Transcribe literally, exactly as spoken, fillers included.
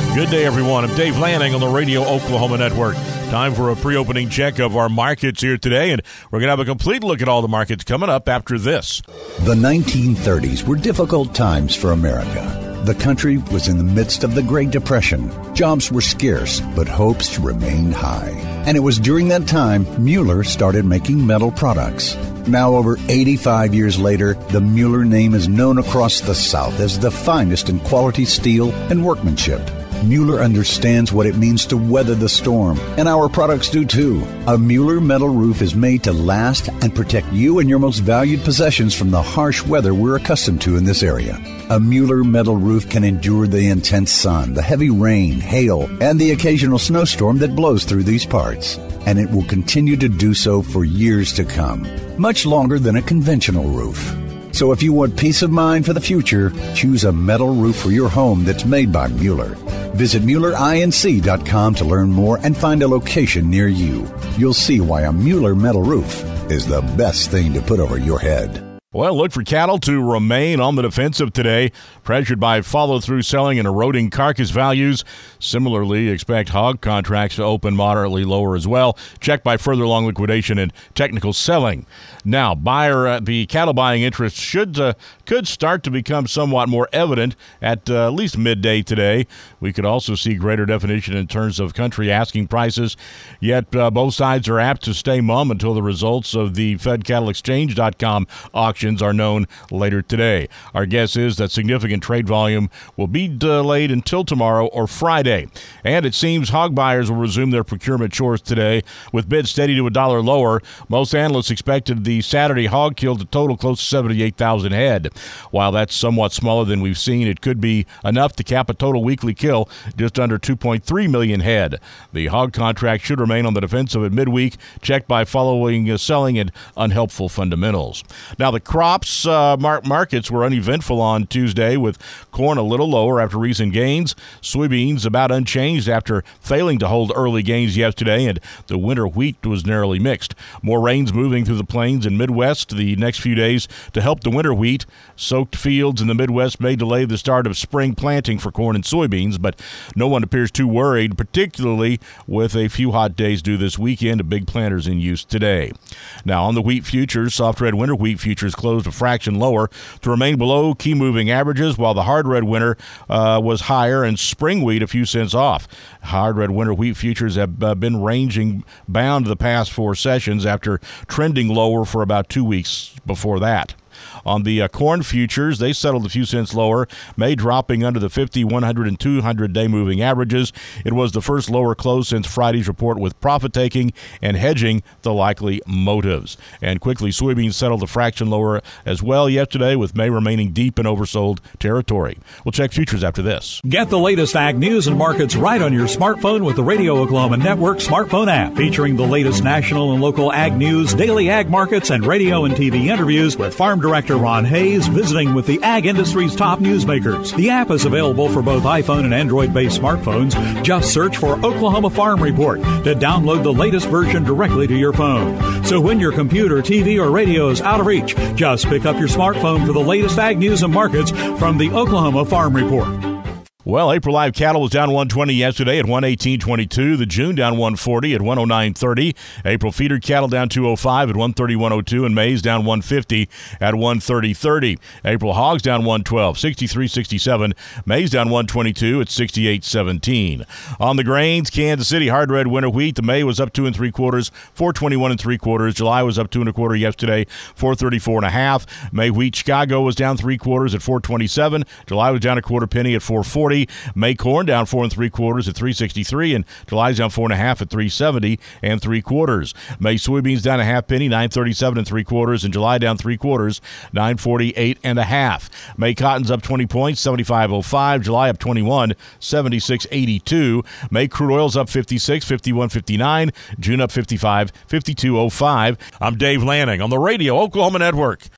Good day, everyone. I'm Dave Lanning on the Radio Oklahoma Network. Time for a pre-opening check of our markets here today, and we're going to have a complete look at all the markets coming up after this. The nineteen thirties were difficult times for America. The country was in the midst of the Great Depression. Jobs were scarce, but hopes remained high. And it was during that time Mueller started making metal products. Now, over eighty-five years later, the Mueller name is known across the South as the finest in quality steel and workmanship. Mueller understands what it means to weather the storm, and our products do too. A Mueller metal roof is made to last and protect you and your most valued possessions from the harsh weather we're accustomed to in this area. A Mueller metal roof can endure the intense sun, the heavy rain, hail, and the occasional snowstorm that blows through these parts. And it will continue to do so for years to come, much longer than a conventional roof. So if you want peace of mind for the future, choose a metal roof for your home that's made by Mueller. Visit Mueller Inc dot com to learn more and find a location near you. You'll see why a Mueller metal roof is the best thing to put over your head. Well, look for cattle to remain on the defensive today, pressured by follow-through selling and eroding carcass values. Similarly, expect hog contracts to open moderately lower as well, checked by further long liquidation and technical selling. Now, buyer, uh, the cattle buying interest should uh, could start to become somewhat more evident at uh, at least midday today. We could also see greater definition in terms of country asking prices, yet uh, both sides are apt to stay mum until the results of the Fed Cattle Exchange dot com auction are known later today. Our guess is that significant trade volume will be delayed until tomorrow or Friday. And it seems hog buyers will resume their procurement chores today with bids steady to a dollar lower. Most analysts expected the Saturday hog kill to total close to seventy-eight thousand head. While that's somewhat smaller than we've seen, it could be enough to cap a total weekly kill just under two point three million head. The hog contract should remain on the defensive at midweek, checked by following uh, selling and unhelpful fundamentals. Now, the crops uh, mar- markets were uneventful on Tuesday, with corn a little lower after recent gains, soybeans about unchanged after failing to hold early gains yesterday, and the winter wheat was narrowly mixed. More rains moving through the plains and Midwest the next few days to help the winter wheat. Soaked fields in the Midwest may delay the start of spring planting for corn and soybeans, but no one appears too worried, particularly with a few hot days due this weekend of big planters in use today. Now, on the wheat futures, soft red winter wheat futures closed a fraction lower to remain below key moving averages, while the hard red winter uh, was higher and spring wheat a few cents off. Hard red winter wheat futures have uh, been ranging bound the past four sessions after trending lower for about two weeks before that. On the uh, corn futures, they settled a few cents lower, May dropping under the fifty, one hundred, and two hundred day moving averages. It was the first lower close since Friday's report, with profit-taking and hedging the likely motives. And quickly, soybeans settled a fraction lower as well yesterday, with May remaining deep in oversold territory. We'll check futures after this. Get the latest ag news and markets right on your smartphone with the Radio Oklahoma Network smartphone app, featuring the latest national and local ag news, daily ag markets, and radio and T V interviews with Farm Director Ron Hayes visiting with the ag industry's top newsmakers. The app is available for both iPhone and Android-based smartphones. Just search for Oklahoma Farm Report to download the latest version directly to your phone. So when your computer, T V, or radio is out of reach, just pick up your smartphone for the latest ag news and markets from the Oklahoma Farm Report. Well, April live cattle was down one twenty yesterday at one eighteen twenty-two. The June down one forty at one oh nine thirty. April feeder cattle down two oh five at one thirty-one oh two, and maize down one fifty at one thirty thirty. April hogs down one twelve, sixty-three sixty-seven. Maize down one twenty-two at sixty-eight seventeen. On the grains, Kansas City hard red winter wheat, the May was up two and three quarters, four twenty-one and three quarters. July was up two and a quarter yesterday, four thirty-four and a half. May wheat Chicago was down three quarters at four twenty-seven. July was down a quarter penny at four forty. May corn down four and three quarters at three sixty-three, and July's down four and a half at three seventy and three quarters. May soybeans down a half penny, nine thirty-seven and three quarters, and July down three quarters, nine forty-eight and a half. May cotton's up twenty points, seventy-five oh five. July up twenty-one, seventy-six eighty-two. May crude oil's up fifty-six, fifty-one fifty-nine. June up fifty-five, fifty-two oh five. I'm Dave Lanning on the Radio Oklahoma Network.